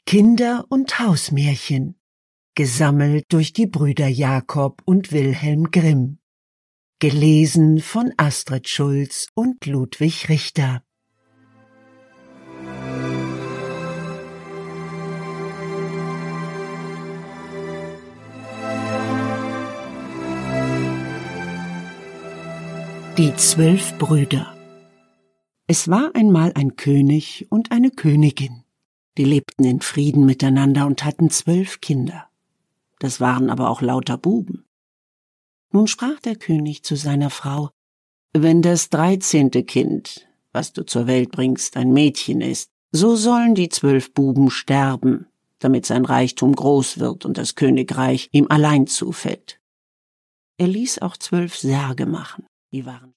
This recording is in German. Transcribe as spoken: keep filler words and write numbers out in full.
Kinder- und Hausmärchen, gesammelt durch die Brüder Jakob und Wilhelm Grimm, gelesen von Astrid Schulz und Ludwig Richter. Die zwölf Brüder. Es war einmal ein König und eine Königin. Die lebten in Frieden miteinander und hatten zwölf Kinder. Das waren aber auch lauter Buben. Nun sprach der König zu seiner Frau: Wenn das dreizehnte Kind, was du zur Welt bringst, ein Mädchen ist, so sollen die zwölf Buben sterben, damit sein Reichtum groß wird und das Königreich ihm allein zufällt. Er ließ auch zwölf Särge machen, die waren